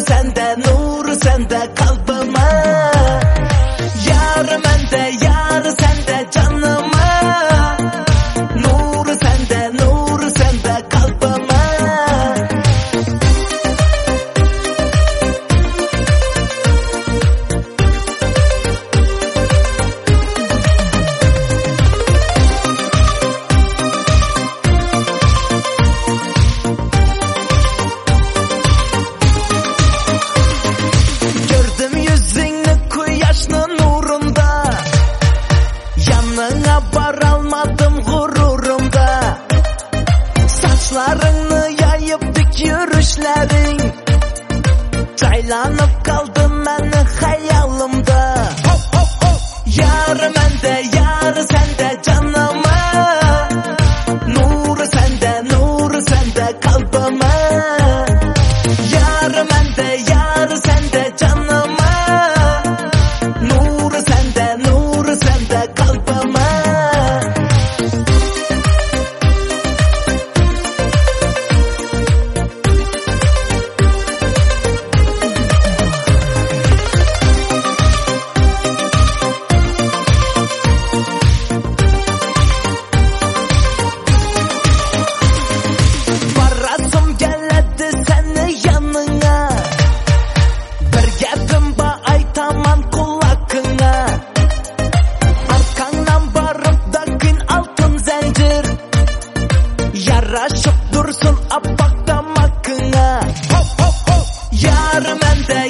sende, nur sende kalbıma. Yar mende, yar sende canıma. Nur sende kalbıma. Gördüm yüzünü kuyaşın nurunda. Yanına varalmadım gururumda. Saçlarını yayıp dik yürüşlerin. Caylanıp kaldım ben hayalimde. Yar mende, yar sende canıma. Nur sende kalbıma. Yar mende, yar sende canıma. Nur sende kalbıma. Barasım geledi seni yanına. Bir gepim ba aytaman kulakına. Arkandan barıp da gün altın zincir. Yaraşıp dursun apak damakına. Yar mende,